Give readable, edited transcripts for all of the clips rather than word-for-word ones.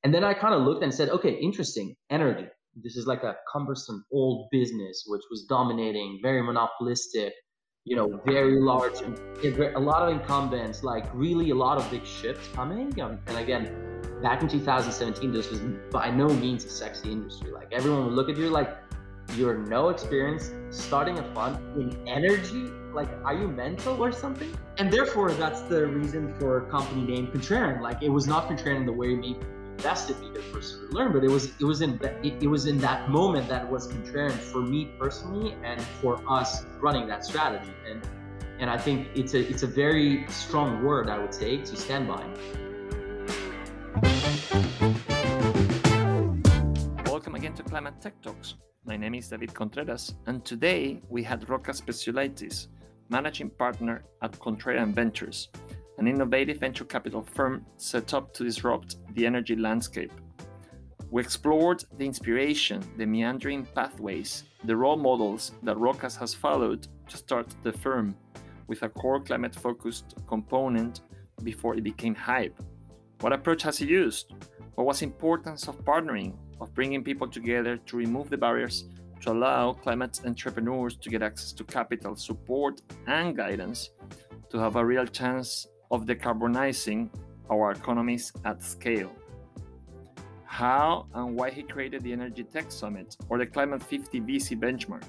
And then I kind of looked and said, okay, interesting, energy. This is like a cumbersome old business which was dominating, very monopolistic, very large, a lot of incumbents, like really a lot of big ships coming. And again, back in 2017, this was by no means a sexy industry. Like everyone would look at you like you're no experience starting a fund in energy. Like, are you mental or something? And therefore, that's the reason for a company name Contrarian. Like, it was not Contrarian in the way we invested because we're sort of learned, but it was in that moment that was Contrarian for me personally and for us running that strategy. And I think it's a very strong word, I would say, to stand by. Welcome again to Climate Tech Talks. My name is David Contreras, and today we had Roca Specialities, managing partner at Contrarian Ventures, an innovative venture capital firm set up to disrupt the energy landscape. We explored the inspiration, the meandering pathways, the role models that Rocas has followed to start the firm, with a core climate-focused component before it became hype. What approach has he used? What was the importance of partnering, of bringing people together to remove the barriers to allow climate entrepreneurs to get access to capital, support, and guidance to have a real chance of decarbonizing our economies at scale? How and why he created the Energy Tech Summit or the Climate 50 VC benchmark.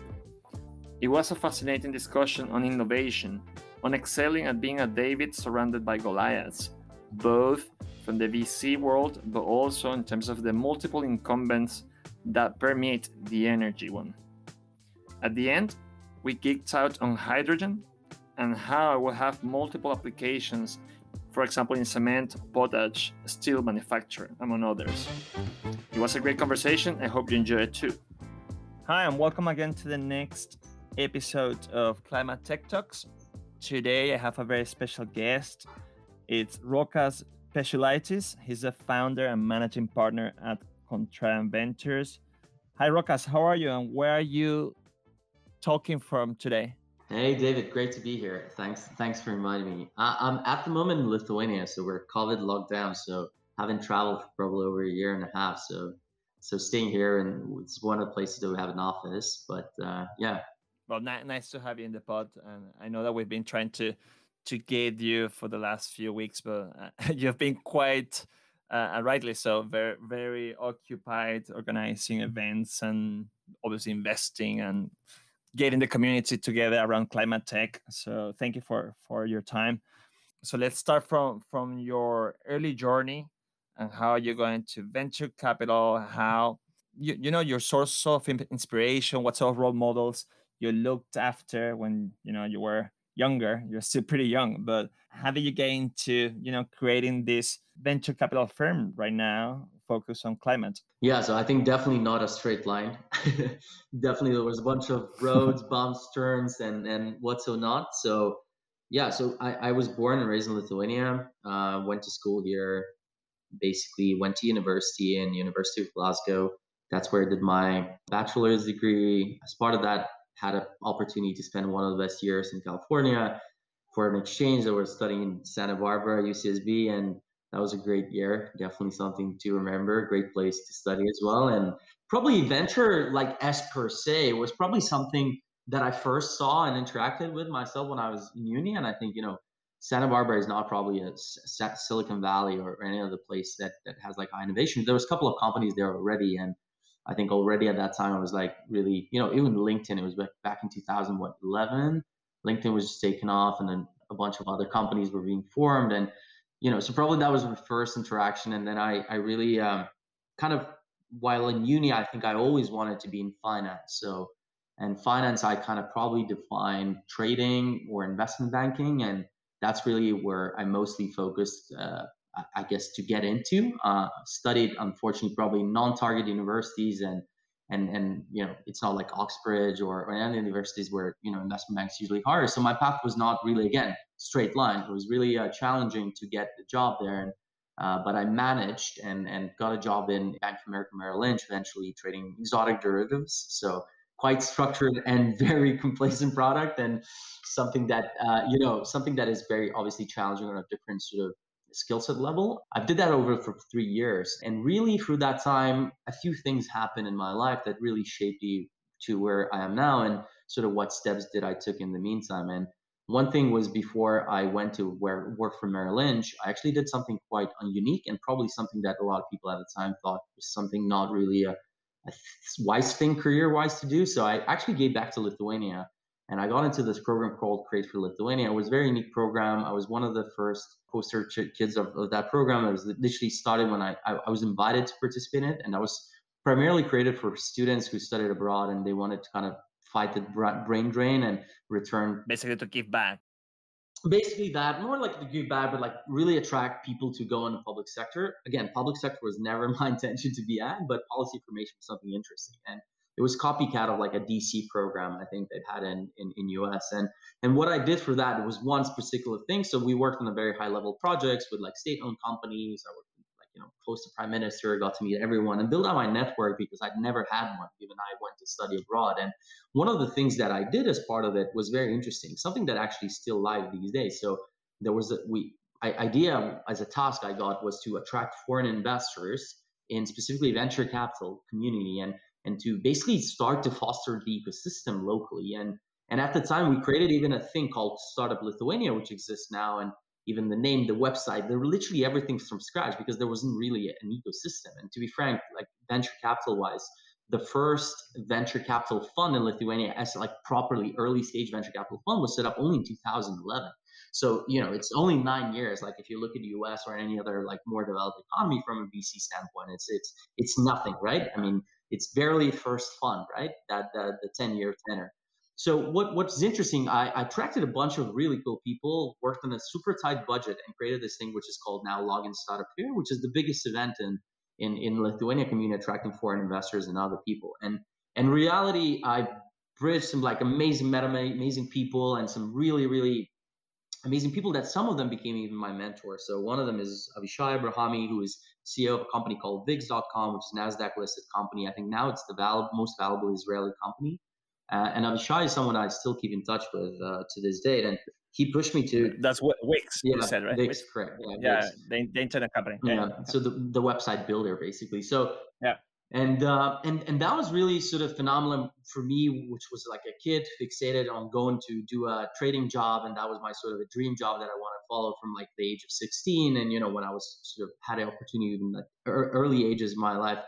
It was a fascinating discussion on innovation, on excelling at being a David surrounded by Goliaths, both from the VC world, but also in terms of the multiple incumbents that permeate the energy one. At the end, we geeked out on hydrogen and how it will have multiple applications, for example, in cement, potash, steel manufacture, among others. It was a great conversation. I hope you enjoy it too. Hi, and welcome again to the next episode of Climate Tech Talks. Today, I have a very special guest. It's Rocas Specialities. He's a founder and managing partner at Contrarian Ventures. Hi, Rocas. How are you, and where are you talking from today? Hey, David. Great to be here. Thanks for inviting me. I'm at the moment in Lithuania, so we're COVID locked down, so haven't traveled for probably over a year and a half. So staying here, and it's one of the places that we have an office. But yeah. Well, nice to have you in the pod, and I know that we've been trying to get you for the last few weeks, but you've been quite, rightly so, very, very occupied organizing events and obviously investing and getting the community together around climate tech. So thank you for your time. So let's start from your early journey and how you're going to venture capital, how you know your source of inspiration, what sort of role models you looked after when you were younger. You're still pretty young, but how did you get into creating this venture capital firm right now focused on climate? Yeah, so I think definitely not a straight line. Definitely there was a bunch of roads, bumps, turns, and what so not. So yeah, so I was born and raised in Lithuania. Went to school here. Basically went to university in University of Glasgow. That's where I did my bachelor's degree. As part of that, had an opportunity to spend one of the best years in California for an exchange. I was studying in Santa Barbara, UCSB, and that was a great year. Definitely something to remember. Great place to study as well. And probably venture, like S per se, was probably something that I first saw and interacted with myself when I was in uni. And I think, Santa Barbara is not probably a Silicon Valley or any other place that has like high innovation. There was a couple of companies there already, and I think already at that time I was like really, even LinkedIn. It was back in 2011. LinkedIn was just taking off, and then a bunch of other companies were being formed, and so probably that was my first interaction. And then I really kind of, while in uni, I think I always wanted to be in finance. And finance, I kind of probably define trading or investment banking, and that's really where I mostly focused, I guess, to get into. Studied, unfortunately, probably non-target universities, and it's not like Oxbridge or any universities where investment banks usually hire. So my path was not really, again, straight line. It was really challenging to get the job there, but I managed and got a job in Bank of America Merrill Lynch, eventually trading exotic derivatives. So quite structured and very complacent product, and something that something that is very obviously challenging on a different sort of skill set level. I did that over for 3 years. And really through that time, a few things happened in my life that really shaped me to where I am now and sort of what steps did I took in the meantime. And one thing was before I went to work for Merrill Lynch, I actually did something quite unique and probably something that a lot of people at the time thought was something not really a wise thing career wise to do. So I actually gave back to Lithuania and I got into this program called Create for Lithuania. It was a very unique program. I was one of the first poster kids of that program. It was literally started when I was invited to participate in it. And I was primarily created for students who studied abroad and they wanted to kind of fight the brain drain and return. Basically, to give back. Basically that, more like to give back, but like really attract people to go in the public sector. Again, public sector was never my intention to be at, but policy formation was something interesting. And it was copycat of like a DC program I think they've had in US. And what I did for that was one particular thing. So we worked on a very high level projects with like state-owned companies. I worked like, close to prime minister, got to meet everyone and build out my network because I'd never had one, given I went to study abroad. And one of the things that I did as part of it was very interesting, something that actually still live these days. So there was idea as a task I got was to attract foreign investors in specifically venture capital community and to basically start to foster the ecosystem locally. And at the time we created even a thing called Startup Lithuania, which exists now. And even the name, the website, they're literally everything from scratch because there wasn't really an ecosystem. And to be frank, like venture capital wise, the first venture capital fund in Lithuania, as like properly early stage venture capital fund, was set up only in 2011. So it's only 9 years. Like if you look at the US or any other like more developed economy from a VC standpoint, it's nothing, right? I mean, it's barely first fund, right? That the 10-year tenor. So what's interesting, I attracted a bunch of really cool people, worked on a super tight budget, and created this thing which is called now Login Startup Fair, which is the biggest event in Lithuania community, attracting foreign investors and other people. And in reality, I bridged some like amazing people and some really, really amazing people that some of them became even my mentor. So one of them is Avishai Abrahami, who is CEO of a company called VIX.com, which is a NASDAQ listed company. I think now it's the most valuable Israeli company. And Avishai is someone I still keep in touch with to this date. And he pushed me to. That's what Wix, yeah, you said, right? VIX, correct. Yeah, VIX. the internet company. Yeah. So the website builder, basically. So yeah. And that was really sort of phenomenal for me, which was like a kid fixated on going to do a trading job, and that was my sort of a dream job that I want to follow from like the age of 16. And when I was sort of had the opportunity in the early ages of my life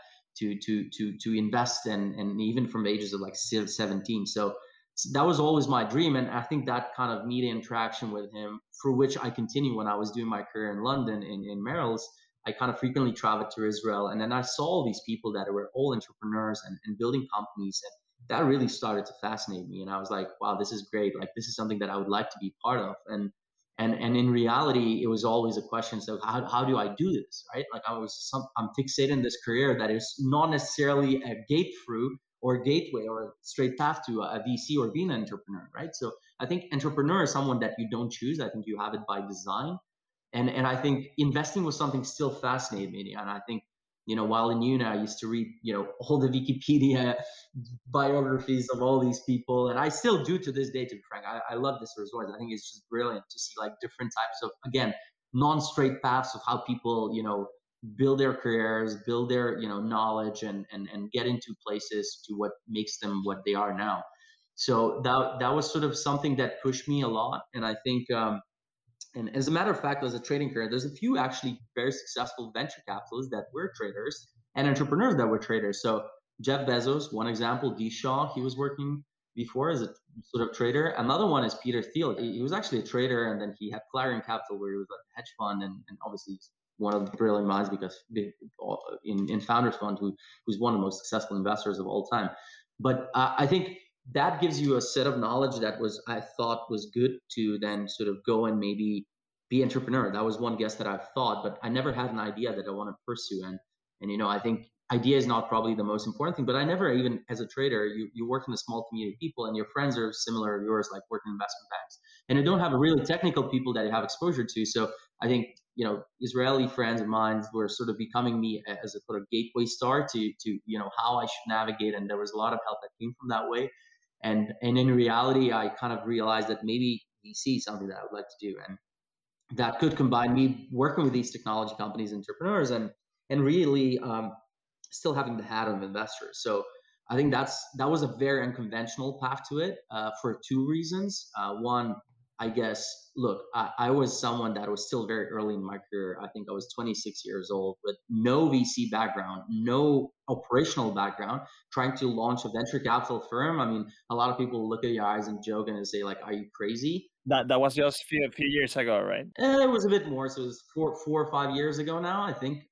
to invest and even from ages of like 17. So that was always my dream, and I think that kind of media interaction with him, for which I continue when I was doing my career in London in Merrill's. I kind of frequently traveled to Israel, and then I saw all these people that were all entrepreneurs and building companies, and that really started to fascinate me. And I was like, wow, this is great. Like this is something that I would like to be part of. And in reality, it was always a question. So how do I do this, right? Like I'm fixated in this career that is not necessarily a gate through or a gateway or a straight path to a VC or being an entrepreneur, right? So I think entrepreneur is someone that you don't choose. I think you have it by design. And I think investing was something still fascinated me. And I think, while in uni, I used to read, all the Wikipedia biographies of all these people. And I still do to this day, to be frank. I love this resource. I think it's just brilliant to see like different types of, again, non-straight paths of how people, build their careers, build their, knowledge and get into places to what makes them what they are now. So that was sort of something that pushed me a lot. And I think, and as a matter of fact, as a trading career, there's a few actually very successful venture capitalists that were traders and entrepreneurs that were traders. So Jeff Bezos, one example, D. Shaw, he was working before as a sort of trader. Another one is Peter Thiel. He was actually a trader, and then he had Clarion Capital, where he was like a hedge fund, and obviously he's one of the brilliant minds because in Founders Fund, who's one of the most successful investors of all time. But I think that gives you a set of knowledge that I thought was good to then sort of go and maybe be entrepreneur. That was one guess that I've thought, but I never had an idea that I want to pursue. And I think idea is not probably the most important thing, but I never, even as a trader, you work in a small community of people and your friends are similar to yours, like working in investment banks, and you don't have really technical people that you have exposure to. So I think, Israeli friends of mine were sort of becoming me as a sort of gateway star to how I should navigate. And there was a lot of help that came from that way. And in reality, I kind of realized that maybe VC is something that I would like to do. that could combine me working with these technology companies, entrepreneurs, and really still having the hat of investors. So I think that was a very unconventional path to it for two reasons. One, I guess, look, I was someone that was still very early in my career. I think I was 26 years old with no VC background, no operational background, trying to launch a venture capital firm. I mean, a lot of people look at your eyes and joke and say like, "Are you crazy?" That was just few years ago, right? It was a bit more. So it was 4 or 5 years ago now. I think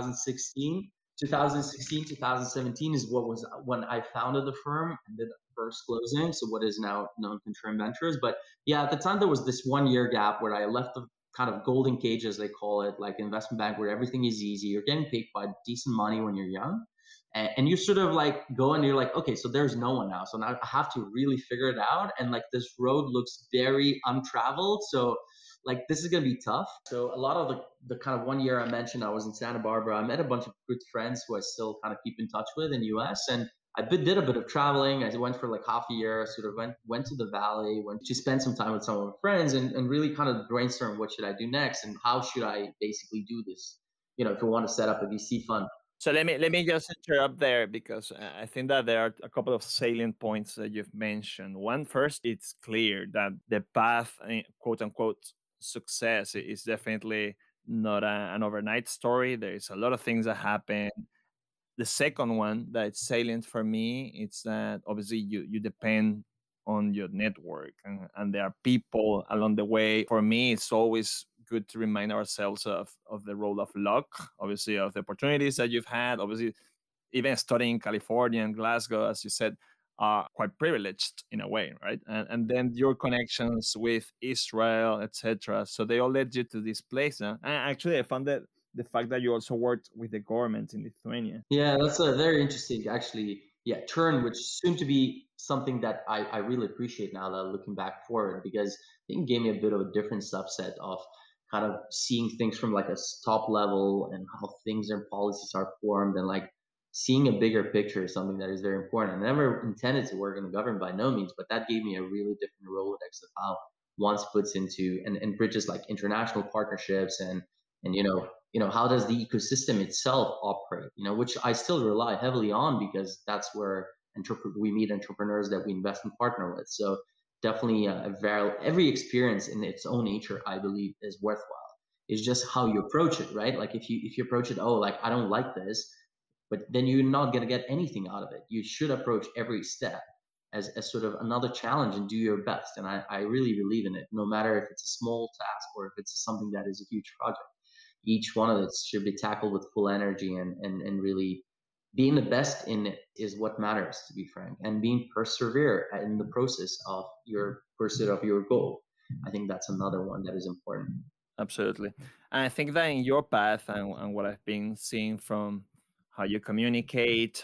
2016, 2016, 2017 is what was when I founded the firm and did the first closing. So what is now known Contrarian Ventures. But yeah, at the time there was this 1 year gap where I left the kind of golden cage, as they call it, like investment bank, where everything is easy. You're getting paid quite decent money when you're young. And you sort of like go and you're like, okay, so there's no one now. So now I have to really figure it out. And like this road looks very untraveled. So like this is going to be tough. So a lot of the kind of 1 year I mentioned, I was in Santa Barbara. I met a bunch of good friends who I still kind of keep in touch with in US. And did a bit of traveling. I went for like half a year, sort of went to the valley, went to spend some time with some of my friends and really kind of brainstorm what should I do next and how should I basically do this, if you want to set up a VC fund. So let me just interrupt there because I think that there are a couple of salient points that you've mentioned. One, first, it's clear that the path, quote unquote, success is definitely not an overnight story. There's a lot of things that happen. The second one that's salient for me is that obviously you depend on your network and there are people along the way. For me, it's always good to remind ourselves of the role of luck, obviously of the opportunities that you've had. Obviously, even studying in California and Glasgow, as you said, are quite privileged in a way, right? And then your connections with Israel, etc. So they all led you to this place. And actually, I found that the fact that you also worked with the government in Lithuania. Yeah, that's a very interesting, actually. Yeah, turn, which soon to be something that I really appreciate now that looking back forward, because I think it gave me a bit of a different subset of kind of seeing things from like a top level and how things and policies are formed and like seeing a bigger picture is something that is very important. I never intended to work in the government by no means, but that gave me a really different Rolodex of how one splits into and bridges like international partnerships and how does the ecosystem itself operate, which I still rely heavily on because that's where we meet entrepreneurs that we invest and partner with. So definitely every experience in its own nature, I believe, is worthwhile. It's just how you approach it, right? Like if you approach it, oh, like I don't like this, but then you're not going to get anything out of it. You should approach every step as sort of another challenge and do your best. And I really believe in it, no matter if it's a small task or if it's something that is a huge project. Each one of it should be tackled with full energy and really being the best in it is what matters, to be frank, and being persevere in the process of your pursuit of your goal. I think that's another one that is important. Absolutely. And I think that in your path and what I've been seeing from how you communicate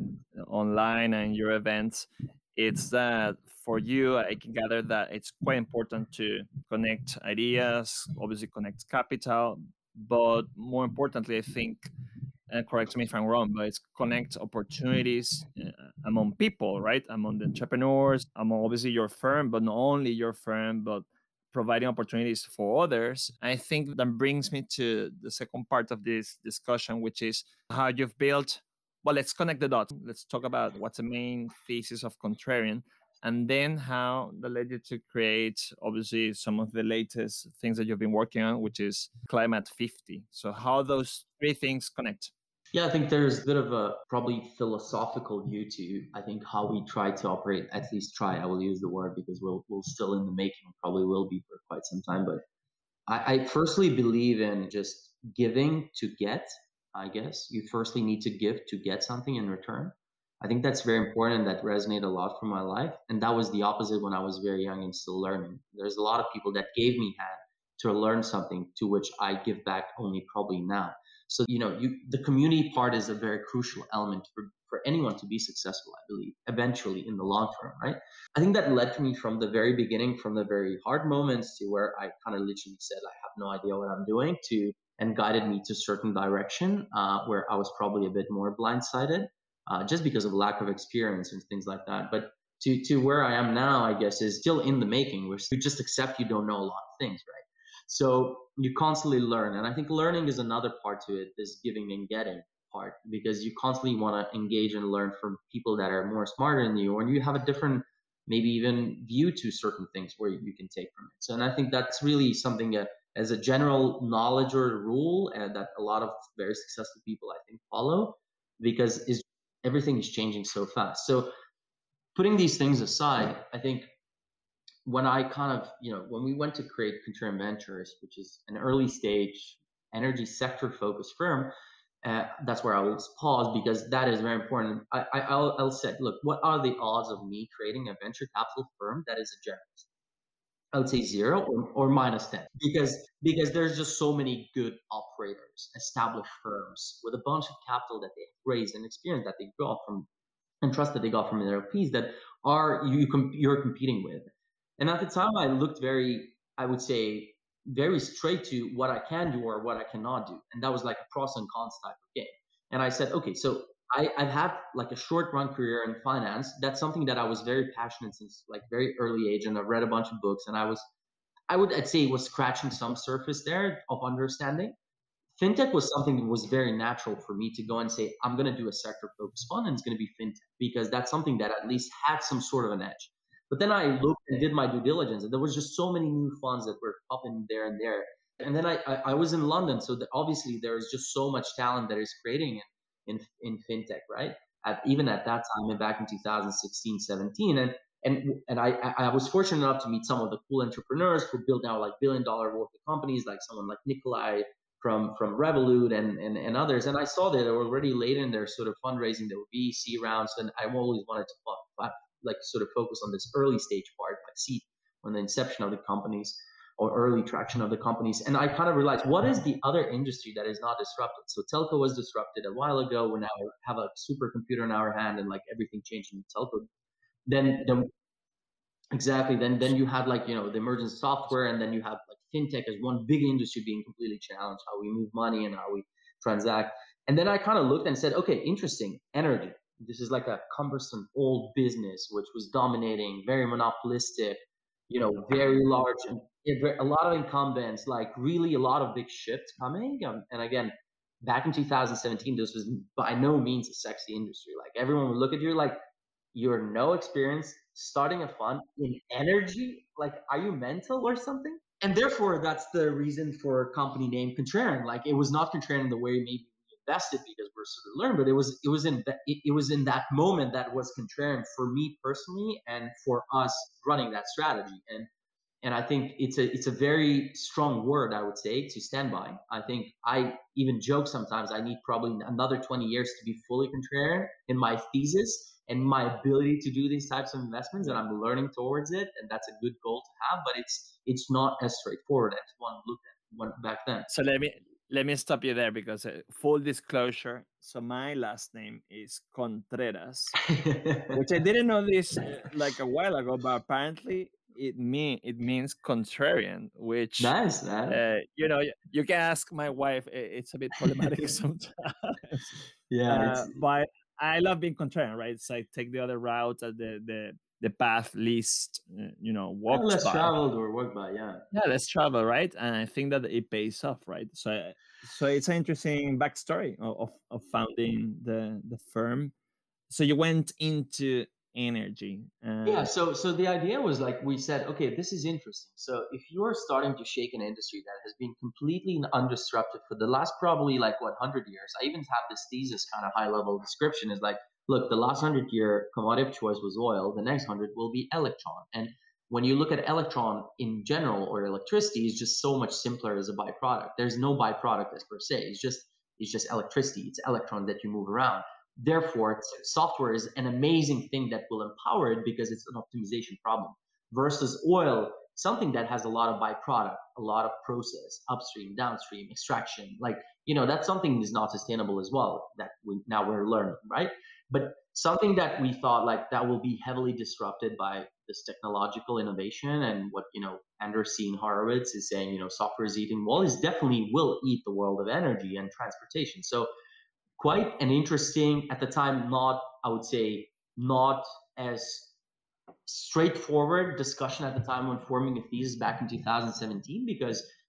online and your events, it's that for you, I can gather that it's quite important to connect ideas, obviously connect capital, but more importantly, I think, and correct me if I'm wrong, but it's connect opportunities among people, right? Among the entrepreneurs, among obviously your firm, but not only your firm, but providing opportunities for others. I think that brings me to the second part of this discussion, which is how you've built. Well, let's connect the dots. Let's talk about what's the main thesis of Contrarian, and then how that led you to create, obviously, some of the latest things that you've been working on, which is Climate 50. So, how those three things connect. Yeah, I think there's a bit of a probably philosophical view to I think how we try to operate. At least try. I will use the word because we'll still in the making. Probably will be for quite some time. But I firstly believe in just giving to get. I guess you firstly need to give to get something in return. I think that's very important. That resonated a lot from my life, and that was the opposite when I was very young and still learning. There's a lot of people that gave me hand to learn something to which I give back only probably now. So the community part is a very crucial element for anyone to be successful. I believe eventually in the long term, right? I think that led me from the very beginning, from the very hard moments to where I kind of literally said I have no idea what I'm doing to and guided me to certain direction where I was probably a bit more blindsided just because of lack of experience and things like that. But to where I am now, I guess, is still in the making. Where you just accept you don't know a lot of things, right? So you constantly learn. And I think learning is another part to it, this giving and getting part, because you constantly want to engage and learn from people that are more smarter than you, or you have a different, maybe even view to certain things where you can take from it. So, and I think that's really something as a general knowledge or rule, and that a lot of very successful people, I think, follow, because everything is changing so fast. So putting these things aside, I think when I kind of, when we went to create Contrarian Ventures, which is an early stage energy sector focused firm, that's where I will pause, because that is very important. I'll say, look, what are the odds of me creating a venture capital firm that is a generalist? I would say 0 or minus 10, because there's just so many good operators, established firms with a bunch of capital that they've raised and experience that they got from, and trust that they got from their LPs, that you're competing with. And at the time, I looked I would say, very straight to what I can do or what I cannot do. And that was like a pros and cons type of game. And I said, okay, so I've had like a short run career in finance. That's something that I was very passionate since like very early age. And I've read a bunch of books, and I'd say was scratching some surface there of understanding. Fintech was something that was very natural for me to go and say, I'm going to do a sector focused fund, and it's going to be fintech, because that's something that at least had some sort of an edge. But then I looked and did my due diligence, and there was just so many new funds that were popping there and there. And then I was in London, so obviously there is just so much talent that is creating in fintech, right? Even at that time, and back in 2016, 17, and I was fortunate enough to meet some of the cool entrepreneurs who built now like $1 billion worth of companies, like someone like Nikolai from Revolut and others. And I saw that they were already late in their sort of fundraising. There were VC rounds, and I always wanted to like sort of focus on this early stage part, like seed, on the inception of the companies or early traction of the companies. And I kind of realized, what is the other industry that is not disrupted? So telco was disrupted a while ago. We now have a supercomputer in our hand, and like everything changed in telco. Then exactly. Then you have like, the emergence of software, and then you have like fintech as one big industry being completely challenged, how we move money and how we transact. And then I kind of looked and said, okay, interesting, energy. This is like a cumbersome old business which was dominating, very monopolistic, very large, and a lot of incumbents, like really a lot of big shifts coming. And again, back in 2017, this was by no means a sexy industry. Like everyone would look at you like, you're no experience starting a fund in energy. Like, are you mental or something? And therefore, that's the reason for a company name Contrarian. Like, it was not Contrarian in the way maybe we invested because we're sort of learned, but it was in that moment that was Contrarian for me personally and for us running that strategy. And I think it's a very strong word, I would say, to stand by. I think I even joke sometimes I need probably another 20 years to be fully contrarian in my thesis and my ability to do these types of investments, and I'm learning towards it, and that's a good goal to have. But it's not as straightforward as one looked at one back then. So let me stop you there, because full disclosure. So my last name is Contreras, which I didn't know this like a while ago, but apparently it means contrarian, which Nice, man. you can ask my wife. It's a bit problematic sometimes. Yeah, But I love being contrarian, right? It's like take the other route at the path least walked less by. traveled or worked by. Yeah. Let's travel, right? And I think that it pays off, right? So it's an interesting backstory of founding the firm. So you went into energy. Yeah, so the idea was like, we said, okay, this is interesting. So if you're starting to shake an industry that has been completely undisrupted for the last probably like 100 years, I even have this thesis kind of high level description is like, look, the last 100-year commodity of choice was oil, the next 100 will be electron. And when you look at electron in general, or electricity, is just so much simpler as a byproduct. There's no byproduct as per se. It's just electricity. It's electrons that you move around. Therefore, software is an amazing thing that will empower it because it's an optimization problem. Versus oil, something that has a lot of byproduct, a lot of process, upstream, downstream, extraction. Like, that's something that is not sustainable as well, that now we're learning, right? But something that we thought like that will be heavily disrupted by this technological innovation, and what, Andreessen Horowitz is saying, software is eating, well, is definitely will eat the world of energy and transportation. So quite an interesting, at the time, I would say, not as straightforward discussion at the time when forming a thesis back in 2017, because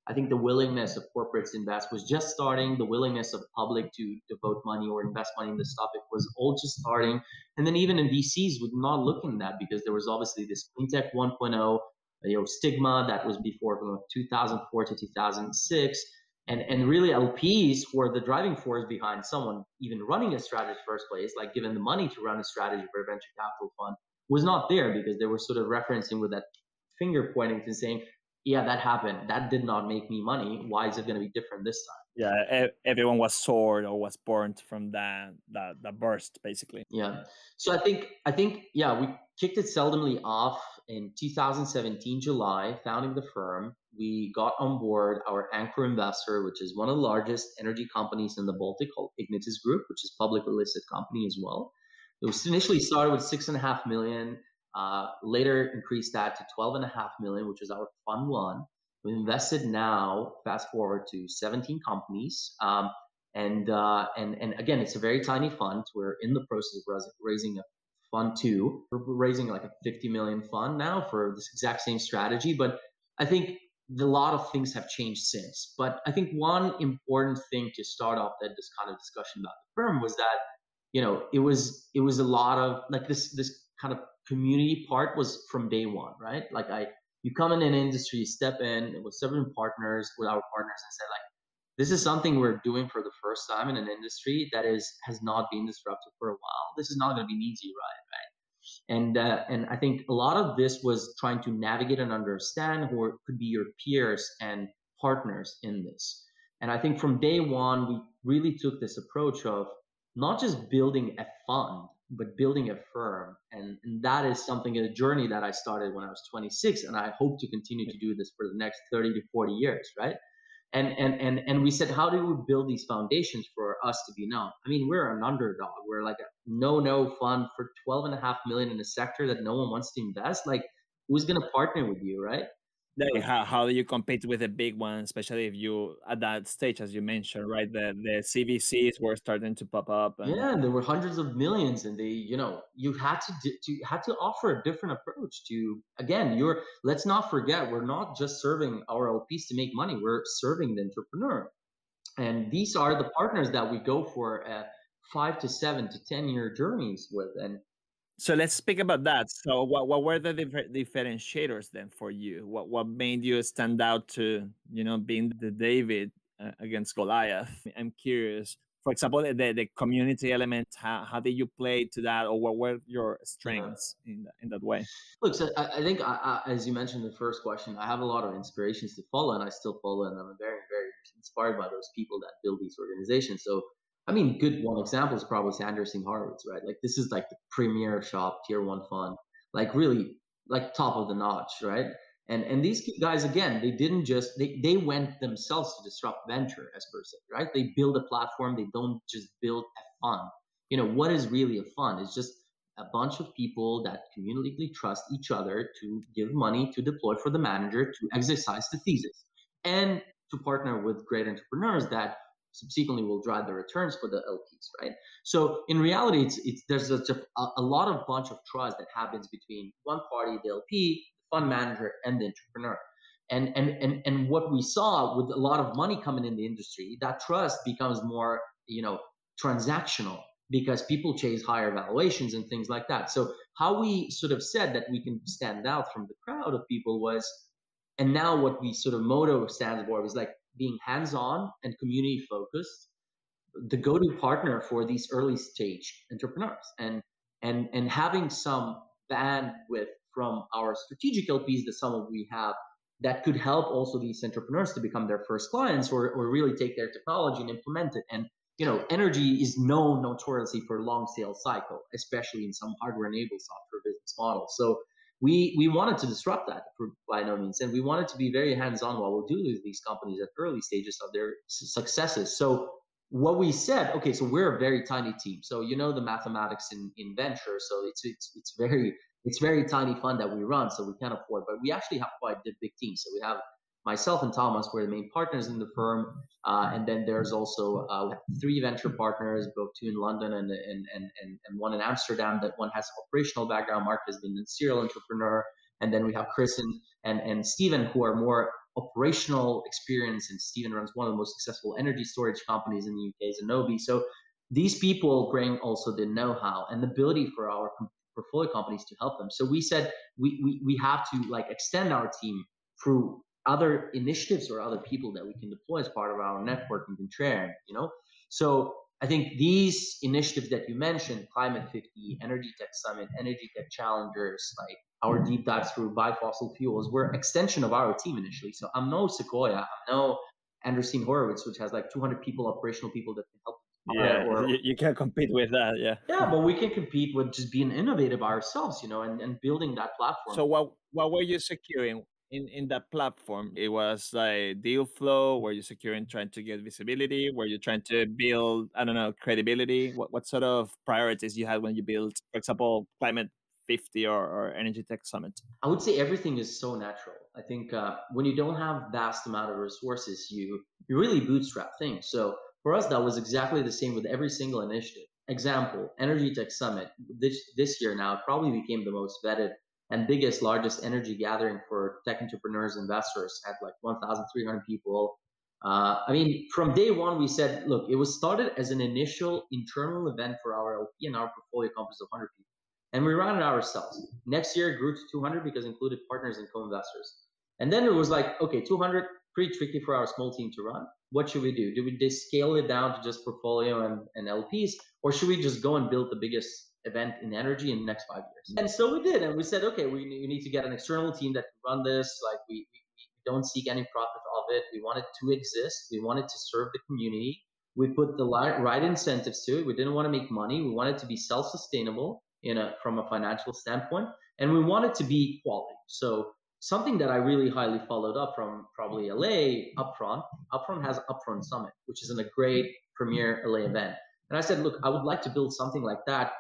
I think the willingness of corporates to invest was just starting. The willingness of public to devote money or invest money in this topic was all just starting. And then even in VCs would not looking at that because there was obviously this fintech 1.0, stigma that was before from 2004 to 2006. And really LPs were the driving force behind someone even running a strategy in the first place, like given the money to run a strategy for a venture capital fund was not there because they were sort of referencing with that finger pointing to saying, yeah, that happened. That did not make me money. Why is it going to be different this time? Yeah, everyone was sored or was burnt from that burst, basically. Yeah. So I think yeah, we kicked it seldomly off in 2017 July, founding the firm. We got on board our anchor investor, which is one of the largest energy companies in the Baltic, called Ignitis Group, which is a publicly listed company as well. It was initially started with 6.5 million, later increased that to 12.5 million, which is our fund one. We invested now, fast forward to 17 companies. And again, it's a very tiny fund. We're in the process of raising a fund two. We're raising like a 50 million fund now for this exact same strategy. But I think a lot of things have changed since. But I think one important thing to start off that this kind of discussion about the firm was that it was a lot of like this kind of community part was from day one, right? Like you come in an industry, step in with seven partners, with our partners, and say like, this is something we're doing for the first time in an industry that has not been disrupted for a while. This is not going to be an easy ride, right? And I think a lot of this was trying to navigate and understand who could be your peers and partners in this. And I think from day one, we really took this approach of not just building a fund, but building a firm. And that is something, a journey that I started when I was 26, and I hope to continue to do this for the next 30 to 40 years, right? And we said, how do we build these foundations for us to be known? I mean, we're an underdog. We're like a no fund for 12.5 million in a sector that no one wants to invest. Like, who's going to partner with you, right? Like, how do you compete with the big ones, especially if you at that stage, as you mentioned, right? The CVCs were starting to pop up, and Yeah, and there were hundreds of millions, and you had to offer a different approach to, again, let's not forget, we're not just serving our LPs to make money, we're serving the entrepreneur. And these are the partners that we go for 5 to 7 to 10 year journeys with. And so let's speak about that. So, what were the differentiators then for you? What made you stand out to being the David against Goliath? I'm curious. For example, the community element. How did you play to that, or what were your uh, strengths in that way? look, so I think, as you mentioned in the first question, I have a lot of inspirations to follow, and I still follow, and I'm very, very inspired by those people that build these organizations. So, I mean, good one example is probably Sanderson Horowitz, right? Like, this is like the premier shop, tier one fund, like really like top of the notch, right? And these guys, again, they didn't just they went themselves to disrupt venture as per se, right? They build a platform. They don't just build a fund. What is really a fund? It's just a bunch of people that communally trust each other to give money to deploy for the manager to exercise the thesis and to partner with great entrepreneurs that subsequently will drive the returns for the LPs, right? So in reality, there's a lot of bunch of trust that happens between one party, the LP, the fund manager, and the entrepreneur. And what we saw with a lot of money coming in the industry, that trust becomes more, transactional because people chase higher valuations and things like that. So how we sort of said that we can stand out from the crowd of people was, and now what we sort of motto stands for is like being hands-on and community focused, the go-to partner for these early stage entrepreneurs, and having some bandwidth from our strategic LPs, the sum of we have, that could help also these entrepreneurs to become their first clients, or really take their technology and implement it. And energy is known notoriously for long sales cycle, especially in some hardware enabled software business models. So we wanted to disrupt that by no means, and we wanted to be very hands-on while we do these companies at early stages of their successes. So what we said, okay, so we're a very tiny team. So the mathematics in venture. So it's very tiny fund that we run, so we can't afford. But we actually have quite a big team. So we have myself and Thomas, we're the main partners in the firm, and then there's also three venture partners, both two in London and one in Amsterdam. That one has operational background. Mark has been a serial entrepreneur, and then we have Chris and Stephen, who are more operational experience, and Stephen runs one of the most successful energy storage companies in the UK, Zenobi. So these people bring also the know-how and the ability for our portfolio companies to help them. So we said we have to like extend our team through other initiatives or other people that we can deploy as part of our network and contrarian, you know. So I think these initiatives that you mentioned, Climate 50, Energy Tech Summit, Energy Tech Challengers, like our deep dives through biofossil fuels, were extension of our team initially. So I'm no Sequoia, I'm no Andreessen Horowitz, which has like 200 people, operational people that can help. Yeah, you can't compete with that. Yeah, but we can compete with just being innovative ourselves, you know, and building that platform. So what were you securing in that platform? It was like deal flow. Were you securing trying to get visibility? Were you trying to build, I don't know, credibility? What sort of priorities you had when you built, for example, Climate 50 or Energy Tech Summit? I would say everything is so natural. I think when you don't have vast amount of resources, you really bootstrap things. So for us, that was exactly the same with every single initiative. Example, Energy Tech Summit this year now probably became the most vetted and biggest, largest energy gathering for tech entrepreneurs, investors. Had like 1,300 people. I mean, from day one, we said, look, it was started as an initial internal event for our LP and our portfolio companies of 100 people, and we ran it ourselves. Next year, it grew to 200 because it included partners and co-investors. And then it was like, okay, 200, pretty tricky for our small team to run. What should we do? Do we scale it down to just portfolio and LPs, or should we just go and build the biggest event in energy in the next 5 years? And so we did, and we said, okay, we need to get an external team that can run this. Like we don't seek any profit of it. We want it to exist. We wanted to serve the community. We put the right incentives to it. We didn't want to make money. We wanted to be self-sustainable from a financial standpoint, and we want it to be quality. So something that I really highly followed up from probably LA, Upfront. Upfront has Upfront Summit, which is a great premier LA event. And I said, look, I would like to build something like that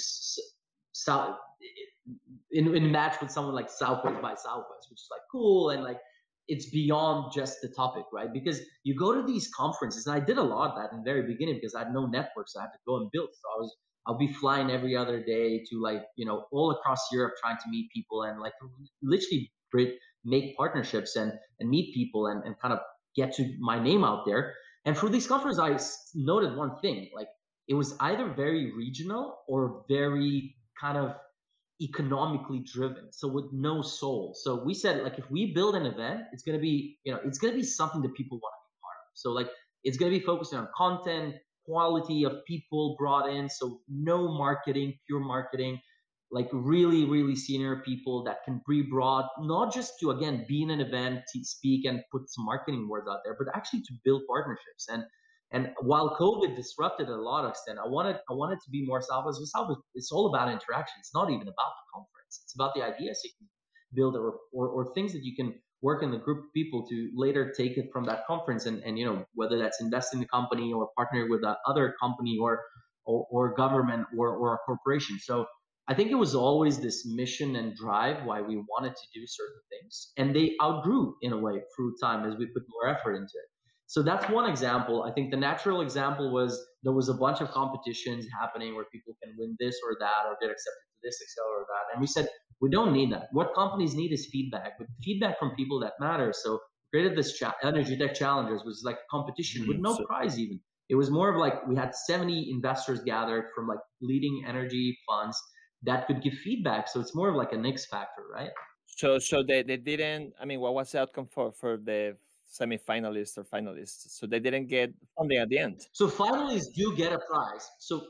in match with someone like Southwest by Southwest, which is like cool and like it's beyond just the topic, right? Because you go to these conferences, and I did a lot of that in the very beginning because I had no network, so I had to go and build. So I'll be flying every other day to like, you know, all across Europe trying to meet people and like literally make partnerships and meet people and kind of get to my name out there. And through these conferences, I noted one thing, like it was either very regional or very kind of economically driven, so with no soul. So we said, like, if we build an event, it's going to be, you know, it's going to be something that people want to be part of. So like it's going to be focusing on content, quality of people brought in, so no marketing, pure marketing, like really really senior people that can be brought not just to again be in an event to speak and put some marketing words out there, but actually to build partnerships. And while COVID disrupted a lot of extent, I wanted to be more Southwest. It's all about interaction. It's not even about the conference. It's about the ideas you can build or things that you can work in the group of people to later take it from that conference and you know, whether that's invest in the company or partner with that other company or government or a corporation. So I think it was always this mission and drive why we wanted to do certain things, and they outgrew in a way through time as we put more effort into it. So that's one example. I think the natural example was there was a bunch of competitions happening where people can win this or that or get accepted to this accelerator or that. And we said, we don't need that. What companies need is feedback, but feedback from people that matter. So we created this Energy Tech Challengers, which is like a competition with no prize even. It was more of like we had 70 investors gathered from like leading energy funds that could give feedback. So it's more of like an X factor, right? So they didn't, I mean, what was the outcome for the semi-finalists or finalists? So they didn't get funding at the end. So finalists do get a prize.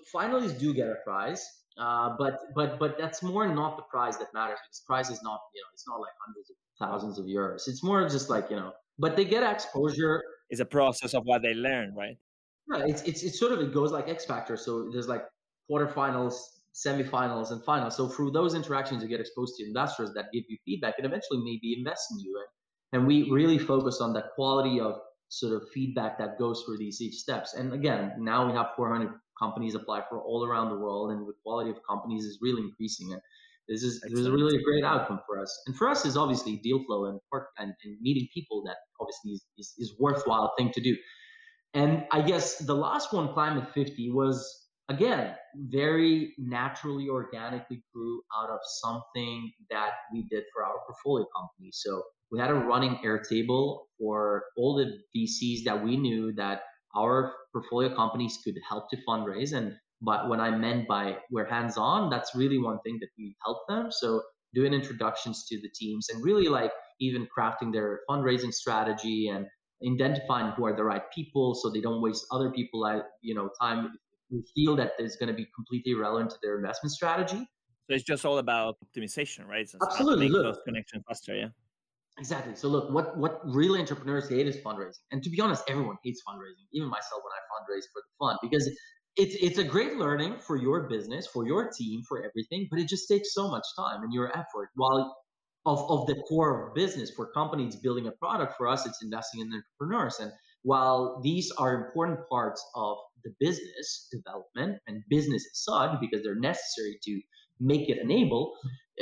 But that's more not the prize that matters, because prize is not, you know, it's not like hundreds of thousands of euros. It's more of just like, you know, but they get exposure. It's a process of what they learn, right? Yeah, it's sort of, it goes like X Factor. So there's like quarterfinals, semifinals, and finals. So through those interactions, you get exposed to investors that give you feedback and eventually maybe invest in you. And we really focus on the quality of sort of feedback that goes through these each steps. And again, now we have 400 companies apply for all around the world, and the quality of companies is really increasing. And this is really a great outcome for us. And for us is obviously deal flow and meeting people that obviously is worthwhile thing to do. And I guess the last one, Climate 50, was again, very naturally, organically grew out of something that we did for our portfolio company. So we had a running Airtable for all the VCs that we knew that our portfolio companies could help to fundraise. And but when I meant by we're hands on, that's really one thing that we help them. So doing introductions to the teams and really like even crafting their fundraising strategy and identifying who are the right people so they don't waste other people like time we feel that is going to be completely relevant to their investment strategy. So it's just all about optimization, right? It's how to Absolutely. make those Look, connections faster. Yeah. exactly. So look, what really entrepreneurs hate is fundraising. And to be honest, everyone hates fundraising, even myself when I fundraise for the fun, because it's a great learning for your business, for your team, for everything, but it just takes so much time and your effort. While of the core of business for companies building a product, for us it's investing in entrepreneurs. And while these are important parts of the business development and business as such because they're necessary to make it enable,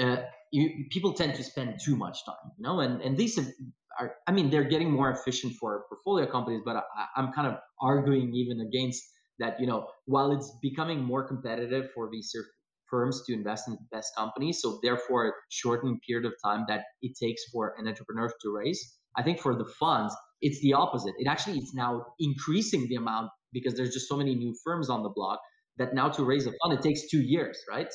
people tend to spend too much time, and these are, I mean, they're getting more efficient for portfolio companies, but I'm kind of arguing even against that, while it's becoming more competitive for these firms to invest in the best companies, so therefore shortening period of time that it takes for an entrepreneur to raise, I think for the funds it's the opposite. It's now increasing the amount because there's just so many new firms on the block that now to raise a fund it takes 2 years, right?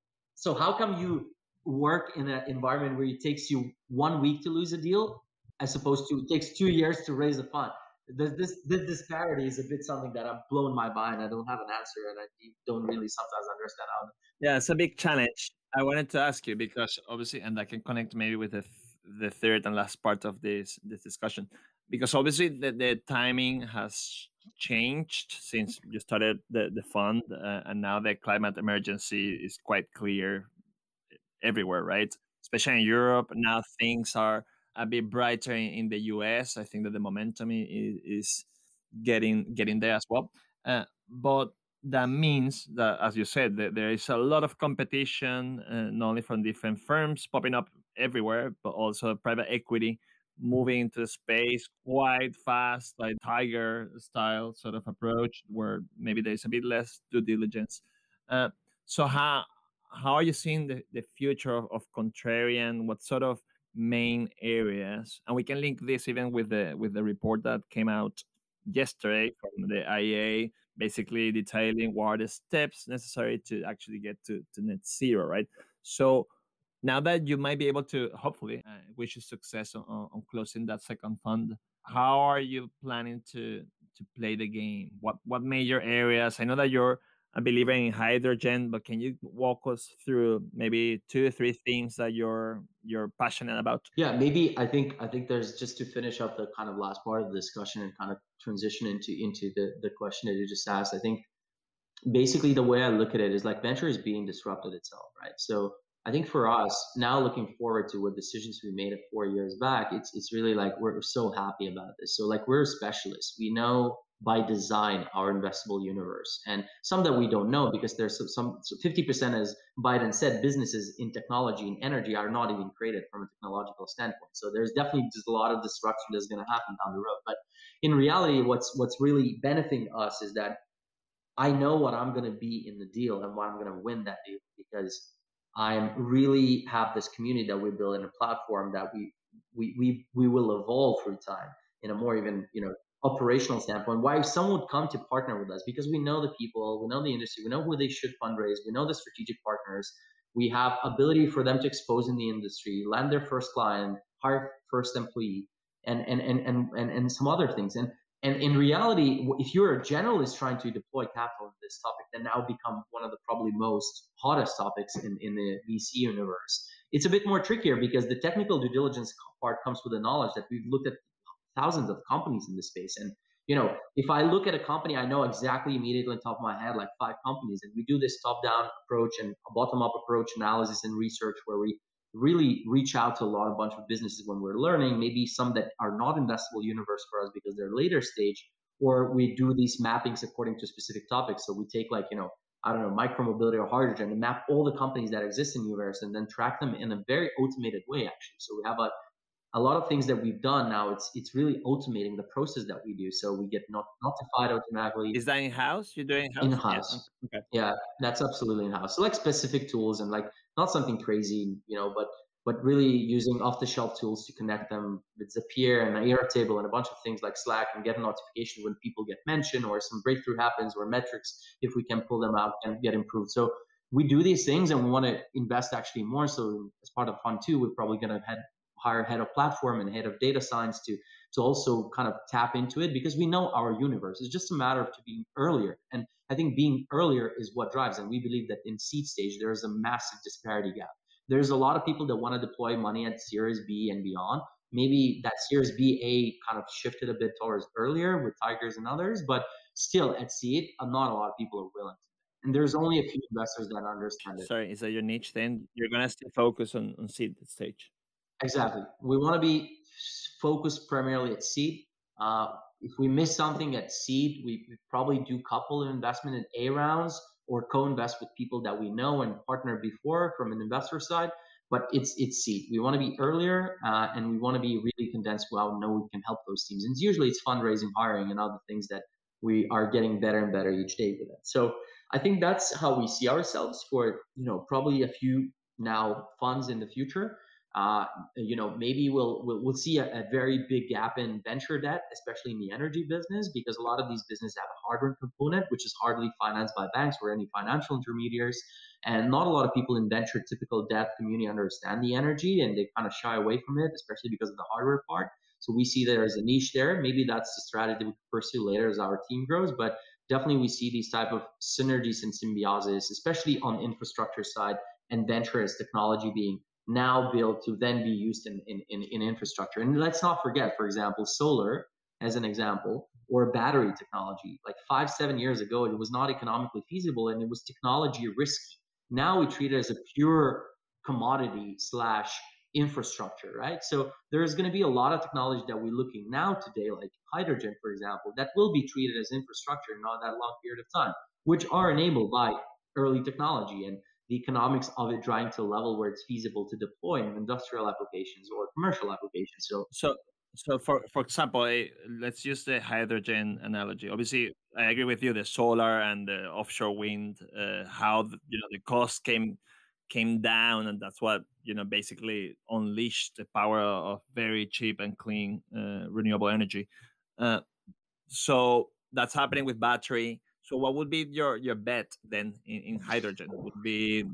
So how come you work in an environment where it takes you 1 week to lose a deal as opposed to it takes 2 years to raise a fund? This disparity is a bit something that I'm blown my mind. I don't have an answer, and I don't really sometimes understand how. Yeah, it's a big challenge. I wanted to ask you because obviously, and I can connect maybe with the third and last part of this discussion, because obviously the timing has changed since you started the fund, and now the climate emergency is quite clear everywhere, right? Especially in Europe. Now things are a bit brighter in the US. I think that the momentum is getting there as well. But that means that, as you said, that there is a lot of competition, not only from different firms popping up everywhere, but also private equity moving into the space quite fast, like tiger style sort of approach, where maybe there's a bit less due diligence. Uh, so how are you seeing the future of Contrarian? What sort of main areas? And we can link this even with the report that came out yesterday from the IEA, basically detailing what are the steps necessary to actually get to net zero, right? So now that you might be able to, hopefully, wish you success on closing that second fund, how are you planning to play the game? What major areas? I know that you're a believer in hydrogen, but can you walk us through maybe 2 or 3 things that you're passionate about? Yeah, maybe I think there's, just to finish up the kind of last part of the discussion and kind of transition into the question that you just asked. I think basically the way I look at it is like venture is being disrupted itself, right? So I think for us now, looking forward to what decisions we made 4 years back, it's really like we're so happy about this. So like we're specialists. We know by design our investable universe, and some that we don't know because there's some so 50%, as Biden said, businesses in technology and energy are not even created from a technological standpoint. So there's definitely just a lot of disruption that's going to happen down the road. But in reality, what's really benefiting us is that I know what I'm going to be in the deal and what I'm going to win that deal because I really have this community that we build in a platform that we will evolve through time in a more even operational standpoint. Why someone would come to partner with us because we know the people, we know the industry, we know who they should fundraise, we know the strategic partners, we have ability for them to expose in the industry, land their first client, hire first employee, and some other things. And in reality, if you're a generalist trying to deploy capital in this topic, then now become one of the probably most hottest topics in the VC universe. It's a bit more trickier because the technical due diligence part comes with the knowledge that we've looked at thousands of companies in this space. And if I look at a company, I know exactly immediately on top of my head like 5 companies, and we do this top-down approach and a bottom-up approach analysis and research where we really reach out to a bunch of businesses when we're learning, maybe some that are not investable universe for us because they're later stage, or we do these mappings according to specific topics. So we take like, I don't know, micromobility or hydrogen and map all the companies that exist in universe and then track them in a very automated way, actually. So we have a lot of things that we've done now, it's really automating the process that we do. So we get notified automatically Is that in house? You're doing in in house? Yeah. house. Okay. Yeah, that's absolutely in house. So like specific tools and like not something crazy, but really using off the shelf tools to connect them with Zapier and Airtable and a bunch of things like Slack, and get a notification when people get mentioned or some breakthrough happens, or metrics if we can pull them out and get improved. So we do these things and we want to invest actually more. So as part of Fund 2, we're probably going to hire head of platform and head of data science to also kind of tap into it, because we know our universe. It's just a matter of to being earlier. And I think being earlier is what drives. And we believe that in seed stage, there is a massive disparity gap. There's a lot of people that want to deploy money at Series B and beyond. Maybe that Series B A kind of shifted a bit towards earlier with Tigers and others, but still at seed, not a lot of people are willing to. And there's only a few investors that understand it. Sorry, is that your niche then? You're gonna stay focused on seed stage. Exactly. We want to be focused primarily at seed. If we miss something at seed, we probably do couple of investment in A rounds or co-invest with people that we know and partner before from an investor side. But it's seed. We want to be earlier, and we want to be really condensed. Well, know we can help those teams. And usually it's fundraising, hiring, and other things that we are getting better and better each day with it. So I think that's how we see ourselves for probably a few now funds in the future. Maybe we'll see a very big gap in venture debt, especially in the energy business, because a lot of these businesses have a hardware component, which is hardly financed by banks or any financial intermediaries. And not a lot of people in venture typical debt community understand the energy, and they kind of shy away from it, especially because of the hardware part. So we see there is a niche there. Maybe that's the strategy we could pursue later as our team grows. But definitely we see these type of synergies and symbiosis, especially on infrastructure side, and venture as technology being now built to then be used in infrastructure. And let's not forget, for example, solar as an example, or battery technology. Like 5-7 years ago, it was not economically feasible and it was technology risky. Now we treat it as a pure commodity slash infrastructure, right? So there's going to be a lot of technology that we're looking now today, like hydrogen, for example, that will be treated as infrastructure in not that long period of time, which are enabled by early technology. And the economics of it drying to a level where it's feasible to deploy in industrial applications or commercial applications. So for example, let's use the hydrogen analogy. Obviously, I agree with you. The solar and the offshore wind, how the cost came down, and that's what basically unleashed the power of very cheap and clean renewable energy. Uh, so that's happening with battery. So what would be your bet then in hydrogen? Would be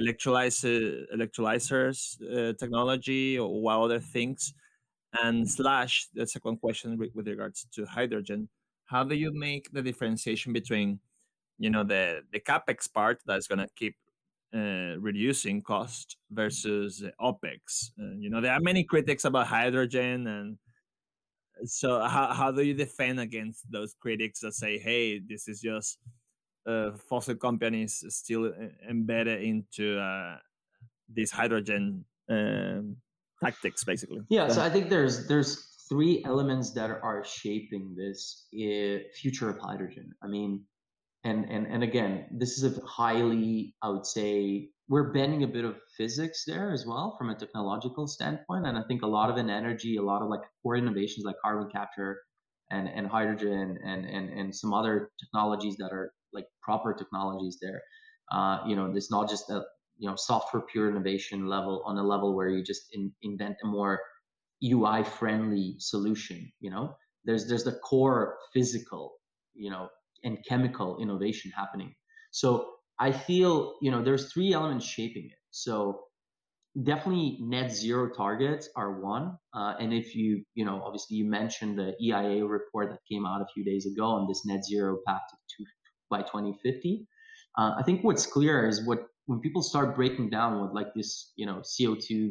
electrolyzers technology, or what other things? And slash the second question with regards to hydrogen, how do you make the differentiation between the capex part that's going to keep reducing cost versus the opex? There are many critics about hydrogen, and so how do you defend against those critics that say, hey, this is just fossil companies still embedded into these hydrogen tactics, basically? Yeah, so I think there's three elements that are shaping this future of hydrogen. I mean, and again, this is a highly, I would say, we're bending a bit of physics there as well from a technological standpoint. And I think a lot of an energy, a lot of like core innovations like carbon capture and hydrogen and some other technologies that are like proper technologies there. It's not just a software pure innovation level on a level where you just invent a more UI friendly solution. There's the core physical, and chemical innovation happening. So I feel, there's three elements shaping it. So definitely net zero targets are one. And if obviously you mentioned the EIA report that came out a few days ago on this net zero path by 2050. I think what's clear is when people start breaking down what like this, CO2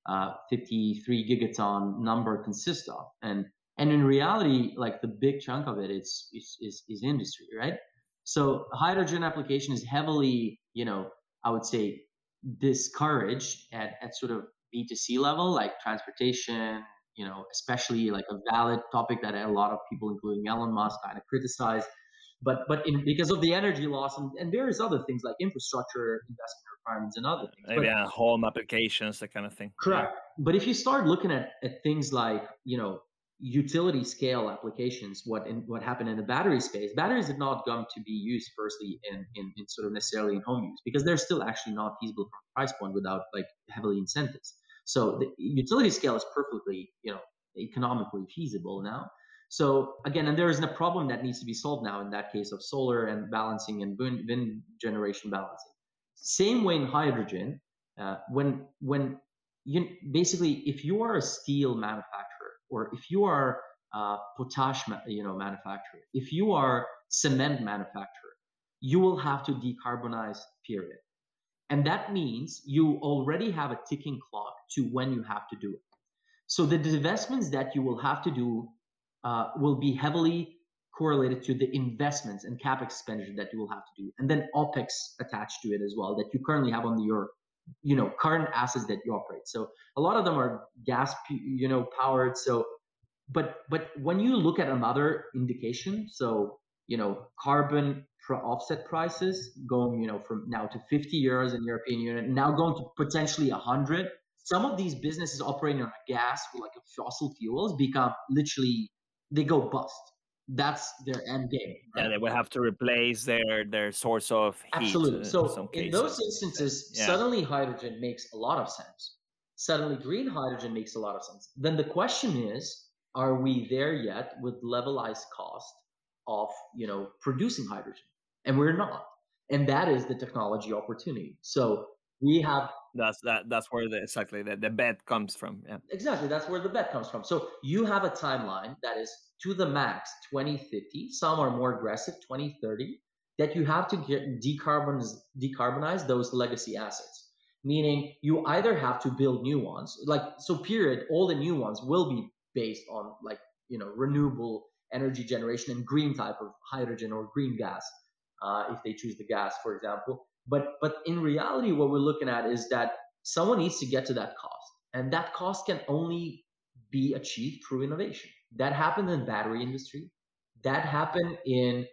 53 gigaton number consists of, and in reality, like the big chunk of it is industry, right? So hydrogen application is heavily, I would say, discouraged at sort of B2C level, like transportation, especially like a valid topic that a lot of people, including Elon Musk, kind of criticize. because of the energy loss and various other things like infrastructure investment requirements and other things. Maybe home applications, that kind of thing. Correct. But if you start looking at things like, utility scale applications, what happened in the battery space, batteries are not going to be used firstly in sort of necessarily in home use, because they're still actually not feasible from a price point without like heavily incentives. So the utility scale is perfectly, economically feasible now. So again, and there is a problem that needs to be solved now in that case of solar and balancing and wind generation balancing. Same way in hydrogen, when you basically, if you are a steel manufacturer, or if you are potash manufacturer, if you are cement manufacturer, you will have to decarbonize, period. And that means you already have a ticking clock to when you have to do it. So the divestments that you will have to do will be heavily correlated to the investments and capex expenditure that you will have to do, and then OpEx attached to it as well that you currently have on your current assets that you operate. So a lot of them are gas powered. So but when you look at another indication, so carbon offset prices going from now to 50 euros in European Union, now going to potentially 100. Some of these businesses operating on gas or like fossil fuels become literally, they go bust. That's their end game. Right? Yeah, they will have to replace their source of heat. Absolutely. So in those instances, suddenly hydrogen makes a lot of sense. Suddenly green hydrogen makes a lot of sense. Then the question is, are we there yet with levelized cost of producing hydrogen? And we're not. And that is the technology opportunity. So we have that's where the bet comes from. Yeah, exactly, that's where the bet comes from. So you have a timeline that is to the max 2050. Some are more aggressive, 2030, that you have to decarbonize those legacy assets, meaning you either have to build new ones, period, all the new ones will be based on renewable energy generation and green type of hydrogen or green gas, if they choose the gas, for example. But in reality, what we're looking at is that someone needs to get to that cost, and that cost can only be achieved through innovation. That happened in battery industry, that happened in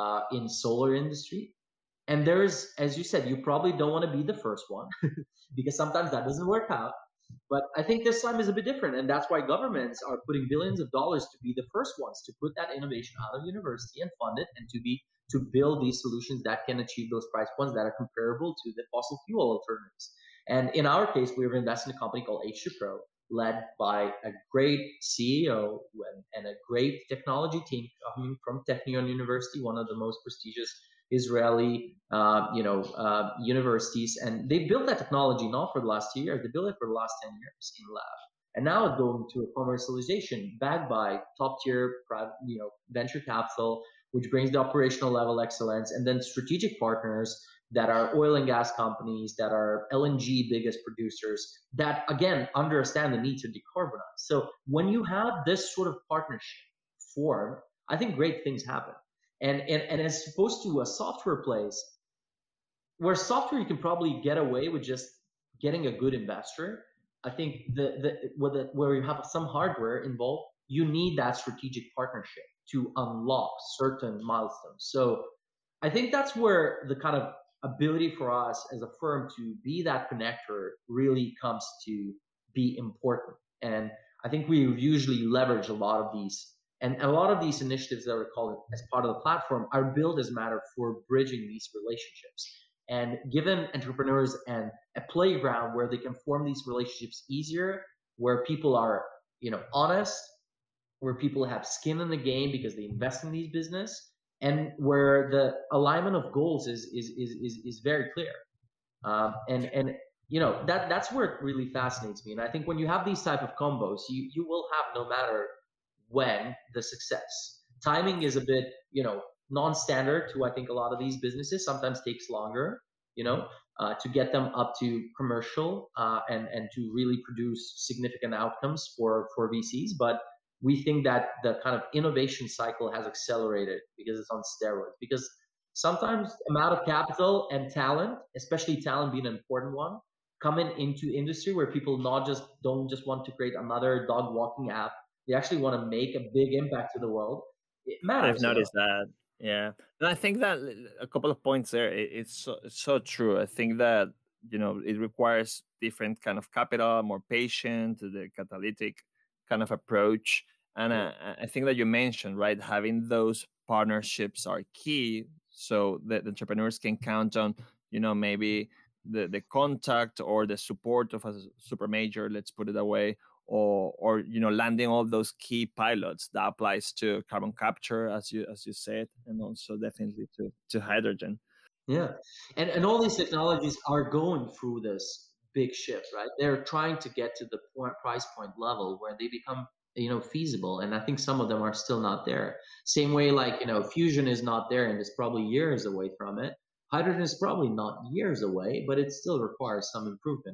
solar industry, and there's, as you said, you probably don't want to be the first one because sometimes that doesn't work out. But I think this time is a bit different, and that's why governments are putting billions of dollars to be the first ones to put that innovation out of university and fund it, and to build these solutions that can achieve those price points that are comparable to the fossil fuel alternatives. And in our case, we've invested in a company called H2Pro, led by a great CEO and a great technology team coming from Technion University, one of the most prestigious Israeli, universities. And they built that technology not for the last 2 years, they built it for the last 10 years in lab. And now it's going to a commercialization backed by top tier private, venture capital, which brings the operational level excellence, and then strategic partners that are oil and gas companies, that are LNG biggest producers, that again understand the need to decarbonize. So when you have this sort of partnership form, I think great things happen. And as opposed to a software place, where software you can probably get away with just getting a good investor, I think where you have some hardware involved, you need that strategic partnership to unlock certain milestones. So I think that's where the kind of ability for us as a firm to be that connector really comes to be important. And I think we usually leverage a lot of these, and a lot of these initiatives that are called as part of the platform are built as a matter for bridging these relationships and giving entrepreneurs a playground where they can form these relationships easier, where people are honest, where people have skin in the game because they invest in these business, and where the alignment of goals is very clear. That's where it really fascinates me. And I think when you have these type of combos, you will have, no matter when, the success. Timing is a bit non-standard to, I think, a lot of these businesses. Sometimes takes longer to get them up to commercial and to really produce significant outcomes for VCs. But we think that the kind of innovation cycle has accelerated because it's on steroids. Because sometimes amount of capital and talent, especially talent being an important one, coming into industry where people don't just want to create another dog walking app. They actually want to make a big impact to the world. It matters. I've noticed that. Yeah, and I think that a couple of points there. It's so true. I think that it requires different kind of capital, more patient, the catalytic kind of approach, and Yeah. I think that you mentioned right having those partnerships are key, so that the entrepreneurs can count on maybe the contact or the support of a super major. Let's put it away, or landing all those key pilots. That applies to carbon capture, as you said, and also definitely to hydrogen. Yeah. And all these technologies are going through this big shift, right? They're trying to get to the price point level where they become, feasible. And I think some of them are still not there. Same way, like, fusion is not there and it's probably years away from it. Hydrogen is probably not years away, but it still requires some improvement.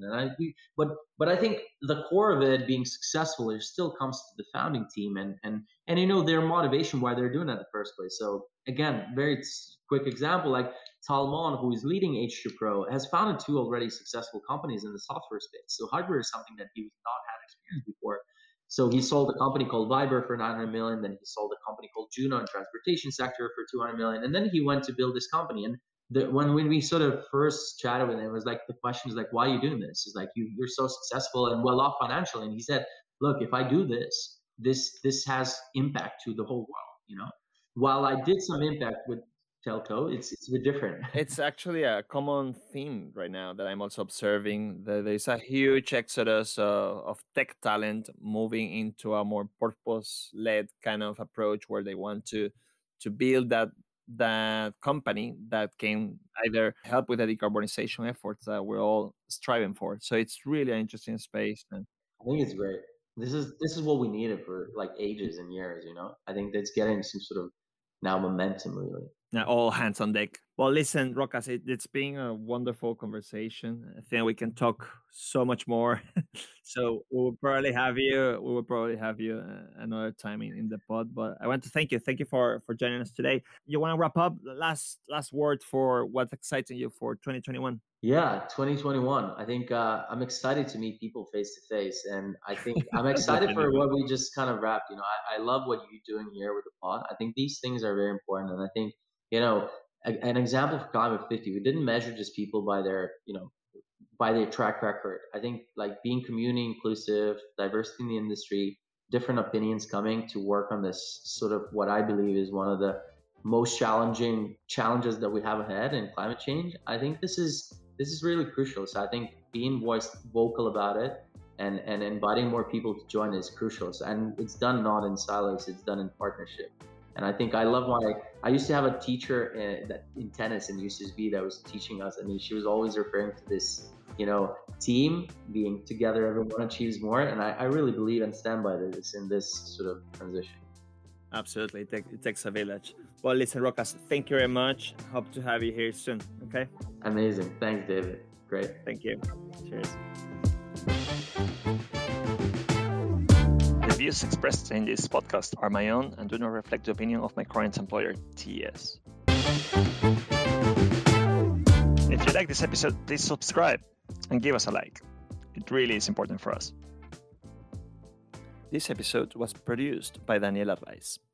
But I think the core of it being successful, it still comes to the founding team and their motivation why they're doing it in the first place. So again, very quick example, like Talmon, who is leading H2 Pro, has founded two already successful companies in the software space. So hardware is something that he was not had experience before. So he sold a company called Viber for 900 million. Then he sold a company called Juno in transportation sector for 200 million. And then he went to build this company. And when we sort of first chatted with him, it was like the question is like, why are you doing this? It's like you're so successful and well off financially. And he said, look, if I do this has impact to the whole world. While I did some impact with telco, it's a bit different. It's actually a common theme right now that I'm also observing. That there's a huge exodus of tech talent moving into a more purpose-led kind of approach, where they want to build that company that can either help with the decarbonization efforts that we're all striving for. So it's really an interesting space. And I think it's great. This is what we needed for like ages and years. I think that's getting some sort of now momentum really. all hands on deck. Well, listen, Rokas, it's been a wonderful conversation. I think we can talk so much more. So we will probably have you. We will probably have you another time in the pod. But I want to thank you. Thank you for joining us today. You want to wrap up? Last word for what's exciting you for 2021. Yeah, 2021. I think I'm excited to meet people face to face, and I think I'm excited for Definitely. what we just kind of wrapped. I love what you're doing here with the pod. I think these things are very important, and I think an example for Climate 50. We didn't measure just people by their track record. I think like being community inclusive, diversity in the industry, different opinions coming to work on this sort of what I believe is one of the most challenging challenges that we have ahead in climate change. I think this is really crucial. So I think being vocal about it and inviting more people to join is crucial. So, and it's done not in silos, it's done in partnership. And I think I used to have a teacher in tennis in UCSB that was teaching us, and she was always referring to this, team being together, everyone achieves more. And I really believe and stand by this in this sort of transition. Absolutely. It takes a village. Well, listen, Rokas, thank you very much. Hope to have you here soon. Okay. Amazing. Thanks, David. Great. Thank you. Cheers. The views expressed in this podcast are my own and do not reflect the opinion of my current employer, TS. If you like this episode, please subscribe and give us a like. It really is important for us. This episode was produced by Daniel Advice.